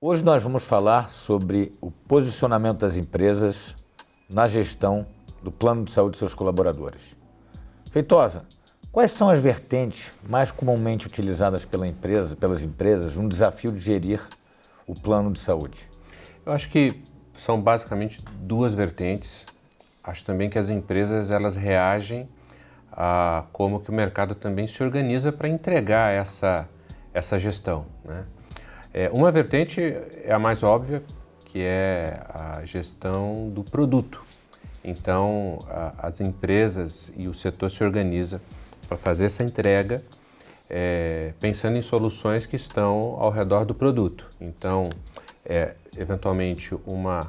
Hoje nós vamos falar sobre o posicionamento das empresas na gestão do plano de saúde de seus colaboradores. Feitosa, quais são as vertentes mais comumente utilizadas pelas empresas no desafio de gerir o plano de saúde? Eu acho que são basicamente duas vertentes. Acho também que as empresas elas reagem a como que o mercado também se organiza para entregar essa gestão, né? Uma vertente é a mais óbvia, que é a gestão do produto. Então, as empresas e o setor se organizam para fazer essa entrega, pensando em soluções que estão ao redor do produto. Então, eventualmente uma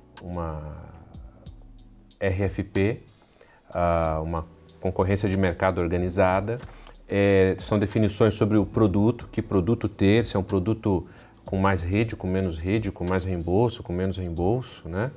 RFP, uma concorrência de mercado organizada, são definições sobre o produto, que produto ter, se é um produto com mais rede, com menos rede, com mais reembolso, com menos reembolso, né?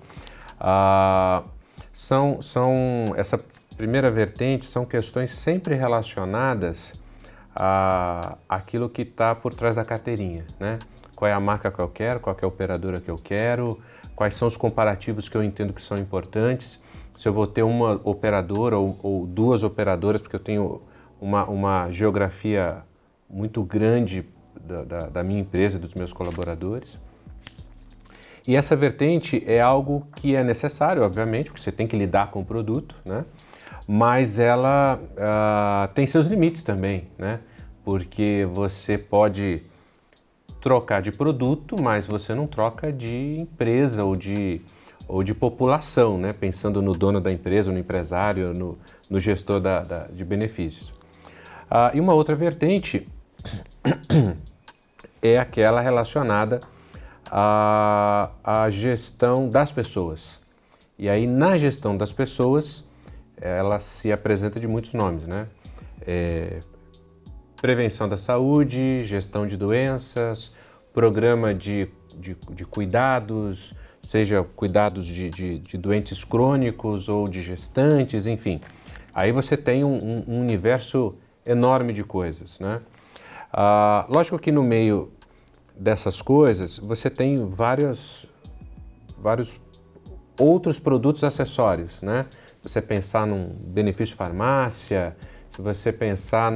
Essa primeira vertente são questões sempre relacionadas àquilo que está por trás da carteirinha, né? Qual é a marca que eu quero, qual é a operadora que eu quero, quais são os comparativos que eu entendo que são importantes, se eu vou ter uma operadora ou duas operadoras, porque eu tenho uma geografia muito grande da minha empresa, dos meus colaboradores. E essa vertente é algo que é necessário, obviamente, porque você tem que lidar com o produto, né? Mas ela tem seus limites também, né? Porque você pode trocar de produto, mas você não troca de empresa ou de população, né? Pensando no dono da empresa, no empresário, no gestor de benefícios. E uma outra vertente é aquela relacionada à gestão das pessoas. E aí, na gestão das pessoas, ela se apresenta de muitos nomes, né? Prevenção da saúde, gestão de doenças, programa de cuidados, seja cuidados de doentes crônicos ou de gestantes, enfim. Aí você tem um universo enorme de coisas, né? Lógico que no meio dessas coisas você tem vários outros produtos acessórios, né? Se você pensar num benefício farmácia, se você pensar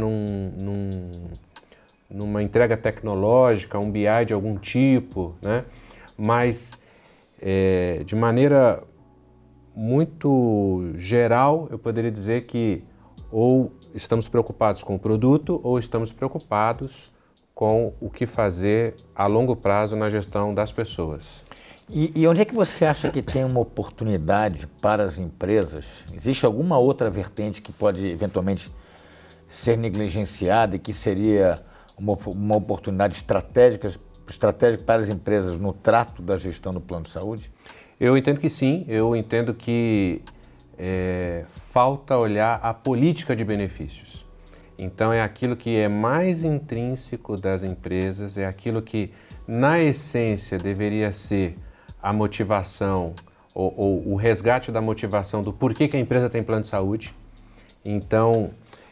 numa entrega tecnológica, um BI de algum tipo, né? Mas de maneira muito geral, eu poderia dizer que ou estamos preocupados com o produto ou estamos preocupados com o que fazer a longo prazo na gestão das pessoas. E onde é que você acha que tem uma oportunidade para as empresas? Existe alguma outra vertente que pode eventualmente ser negligenciada e que seria uma oportunidade estratégica para as empresas no trato da gestão do plano de saúde? Eu entendo que sim, eu entendo que falta olhar a política de benefícios. Então é aquilo que é mais intrínseco das empresas, é aquilo que na essência deveria ser a motivação ou o resgate da motivação do porquê que a empresa tem plano de saúde. Então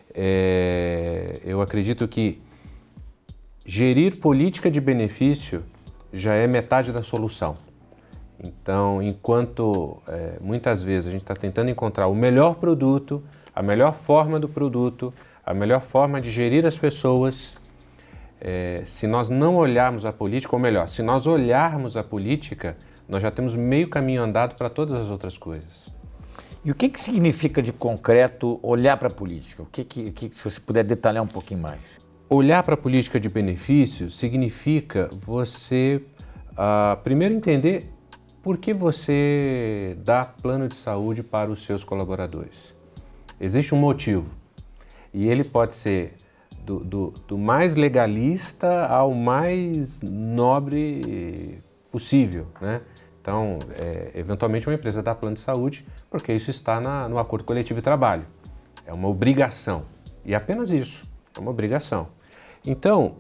eu acredito que gerir política de benefício já é metade da solução. Então, enquanto muitas vezes a gente está tentando encontrar o melhor produto, a melhor forma do produto, a melhor forma de gerir as pessoas, se nós não olharmos a política, ou melhor, se nós olharmos a política, nós já temos meio caminho andado para todas as outras coisas. E o que significa de concreto olhar para a política? Se você puder detalhar um pouquinho mais. Olhar para a política de benefícios significa você primeiro entender por que você dá plano de saúde para os seus colaboradores. Existe um motivo e ele pode ser do mais legalista ao mais nobre possível, né? Então, eventualmente uma empresa dá plano de saúde porque isso está no acordo coletivo de trabalho. É uma obrigação e apenas isso, é uma obrigação. Então,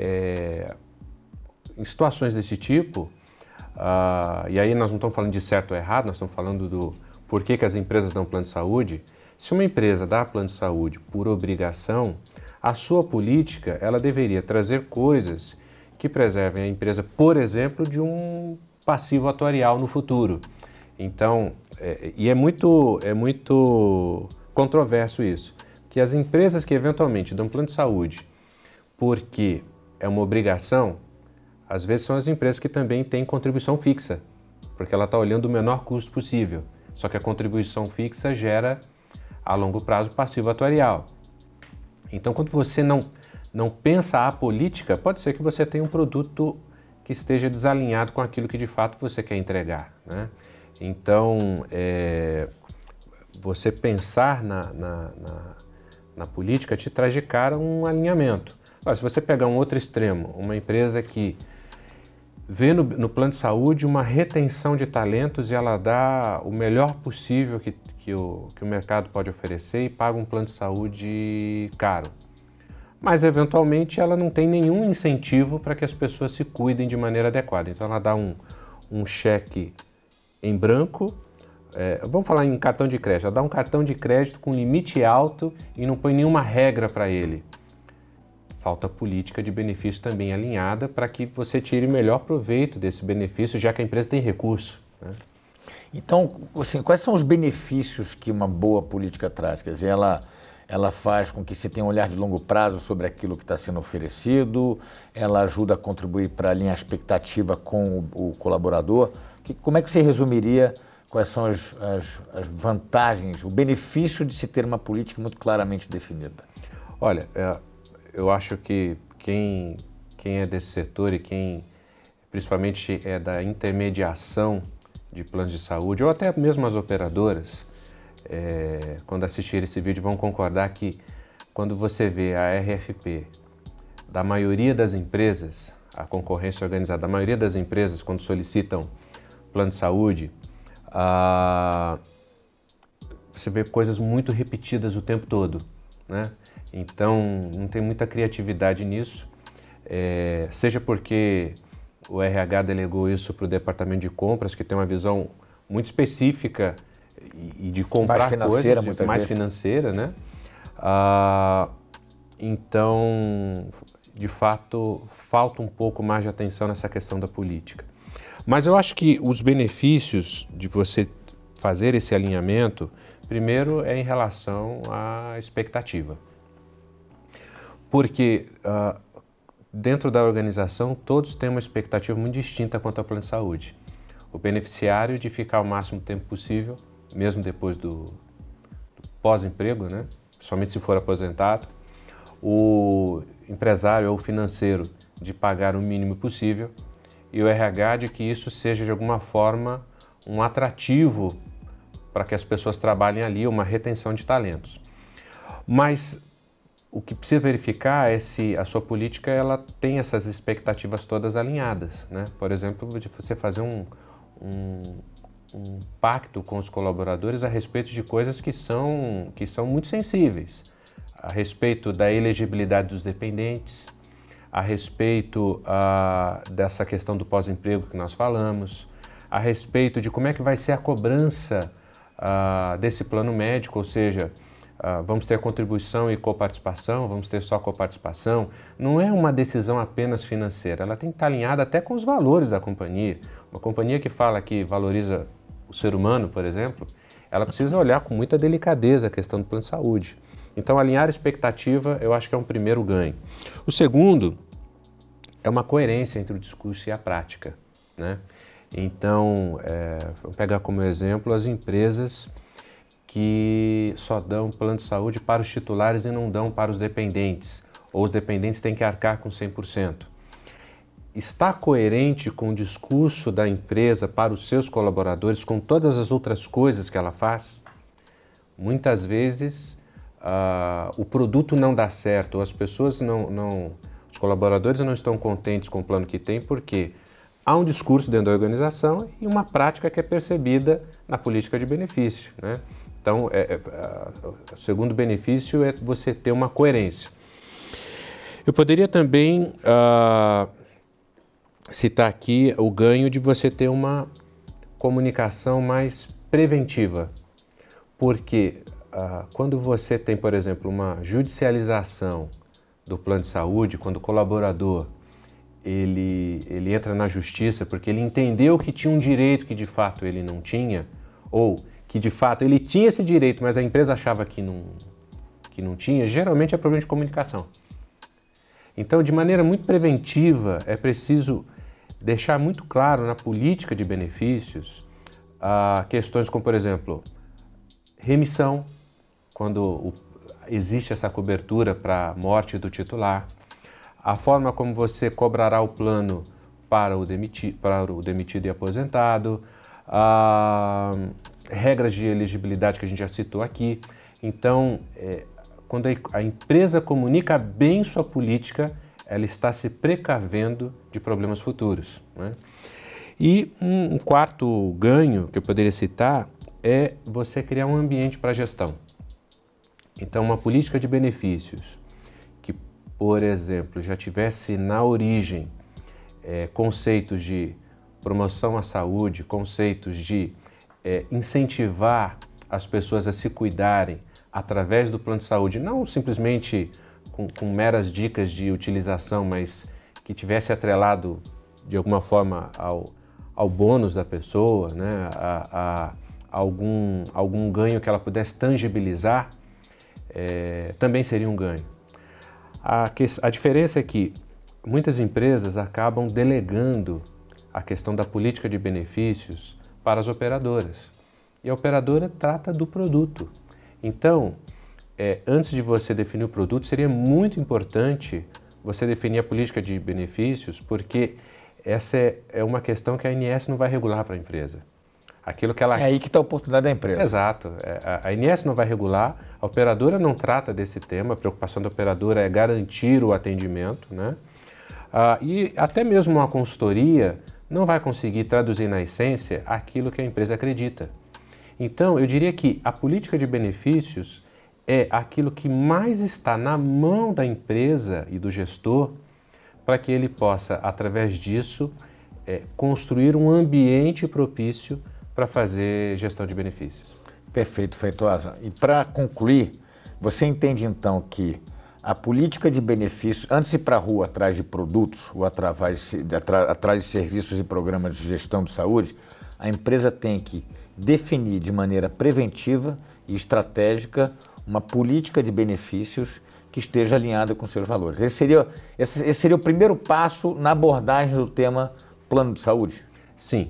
em situações desse tipo, e aí nós não estamos falando de certo ou errado, nós estamos falando do porquê que as empresas dão plano de saúde. Se uma empresa dá plano de saúde por obrigação, a sua política ela deveria trazer coisas que preservem a empresa, por exemplo, de um passivo atuarial no futuro. Então, é muito controverso isso, que as empresas que eventualmente dão plano de saúde porque é uma obrigação, às vezes são as empresas que também têm contribuição fixa, porque ela está olhando o menor custo possível. Só que a contribuição fixa gera, a longo prazo, passivo atuarial. Então, quando você não pensa a política, pode ser que você tenha um produto que esteja desalinhado com aquilo que de fato você quer entregar, né? Então, você pensar na política te traz de cara um alinhamento. Agora, se você pegar um outro extremo, uma empresa que vê no plano de saúde uma retenção de talentos e ela dá o melhor possível que o mercado pode oferecer e paga um plano de saúde caro. Mas, eventualmente, ela não tem nenhum incentivo para que as pessoas se cuidem de maneira adequada. Então, ela dá um cheque em branco, vamos falar em cartão de crédito, ela dá um cartão de crédito com limite alto e não põe nenhuma regra para ele. Falta política de benefício também alinhada para que você tire melhor proveito desse benefício, já que a empresa tem recurso, né? Então, assim, quais são os benefícios que uma boa política traz? Quer dizer, ela faz com que se tenha um olhar de longo prazo sobre aquilo que está sendo oferecido, ela ajuda a contribuir para alinhar a expectativa com o colaborador. Como é que você resumiria quais são as vantagens, o benefício de se ter uma política muito claramente definida? Olha, eu acho que quem é desse setor e quem principalmente é da intermediação de planos de saúde, ou até mesmo as operadoras, quando assistirem esse vídeo vão concordar que quando você vê a RFP da maioria das empresas, a concorrência organizada da maioria das empresas quando solicitam plano de saúde, você vê coisas muito repetidas o tempo todo, né? Então, não tem muita criatividade nisso, seja porque o RH delegou isso para o departamento de compras, que tem uma visão muito específica e de comprar coisas, mais financeira, né? Então, de fato, falta um pouco mais de atenção nessa questão da política. Mas eu acho que os benefícios de você fazer esse alinhamento, primeiro é em relação à expectativa. Porque dentro da organização todos têm uma expectativa muito distinta quanto ao plano de saúde. O beneficiário de ficar o máximo tempo possível, mesmo depois do pós-emprego, né? Somente se for aposentado. O empresário ou financeiro de pagar o mínimo possível. E o RH de que isso seja de alguma forma um atrativo para que as pessoas trabalhem ali, uma retenção de talentos. Mas o que precisa verificar é se a sua política ela tem essas expectativas todas alinhadas, né? Por exemplo, de você fazer um pacto com os colaboradores a respeito de coisas que são muito sensíveis, a respeito da elegibilidade dos dependentes, a respeito dessa questão do pós-emprego que nós falamos, a respeito de como é que vai ser a cobrança desse plano médico, ou seja, vamos ter contribuição e coparticipação, vamos ter só coparticipação. Não é uma decisão apenas financeira, ela tem que estar alinhada até com os valores da companhia. Uma companhia que fala que valoriza o ser humano, por exemplo, ela precisa olhar com muita delicadeza a questão do plano de saúde. Então, alinhar a expectativa, eu acho que é um primeiro ganho. O segundo é uma coerência entre o discurso e a prática, né? Então, vamos pegar como exemplo as empresas que só dão plano de saúde para os titulares e não dão para os dependentes, ou os dependentes têm que arcar com 100%. Está coerente com o discurso da empresa para os seus colaboradores, com todas as outras coisas que ela faz? Muitas vezes o produto não dá certo, as pessoas os colaboradores não estão contentes com o plano que tem, porque há um discurso dentro da organização e uma prática que é percebida na política de benefício, né? Então, o segundo benefício é você ter uma coerência. Eu poderia também citar aqui o ganho de você ter uma comunicação mais preventiva, porque quando você tem, por exemplo, uma judicialização do plano de saúde, quando o colaborador ele entra na justiça porque ele entendeu que tinha um direito que de fato ele não tinha, ou que de fato ele tinha esse direito, mas a empresa achava que não tinha, geralmente é problema de comunicação. Então, de maneira muito preventiva, é preciso deixar muito claro na política de benefícios questões como, por exemplo, remissão, quando existe essa cobertura para a morte do titular, a forma como você cobrará o plano para o demitido e aposentado, regras de elegibilidade que a gente já citou aqui. Então, quando a empresa comunica bem sua política, ela está se precavendo de problemas futuros, né? E um quarto ganho que eu poderia citar é você criar um ambiente para gestão. Então, uma política de benefícios que, por exemplo, já tivesse na origem conceitos de promoção à saúde, conceitos de incentivar as pessoas a se cuidarem através do plano de saúde, não simplesmente com meras dicas de utilização, mas que tivesse atrelado de alguma forma ao bônus da pessoa, né? a algum ganho que ela pudesse tangibilizar, também seria um ganho. A diferença é que muitas empresas acabam delegando a questão da política de benefícios para as operadoras. E a operadora trata do produto. Então, antes de você definir o produto, seria muito importante você definir a política de benefícios, porque essa é uma questão que a ANS não vai regular para a empresa. Aquilo que ela... É aí que está a oportunidade da empresa. Exato. A ANS não vai regular, a operadora não trata desse tema, a preocupação da operadora é garantir o atendimento, né? E até mesmo uma consultoria não vai conseguir traduzir na essência aquilo que a empresa acredita. Então, eu diria que a política de benefícios é aquilo que mais está na mão da empresa e do gestor para que ele possa, através disso, construir um ambiente propício para fazer gestão de benefícios. Perfeito, Feitosa. E para concluir, você entende então que a política de benefícios, antes de ir para a rua atrás de produtos ou atrás de serviços e programas de gestão de saúde, a empresa tem que definir de maneira preventiva e estratégica uma política de benefícios que esteja alinhada com seus valores. Esse seria o primeiro passo na abordagem do tema plano de saúde? Sim,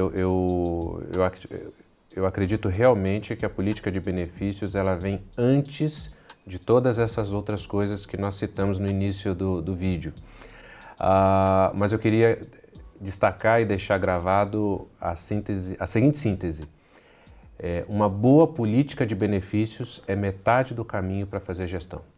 eu acredito realmente que a política de benefícios ela vem antes de todas essas outras coisas que nós citamos no início do vídeo. Mas eu queria destacar e deixar gravado a seguinte síntese. Uma boa política de benefícios é metade do caminho para fazer gestão.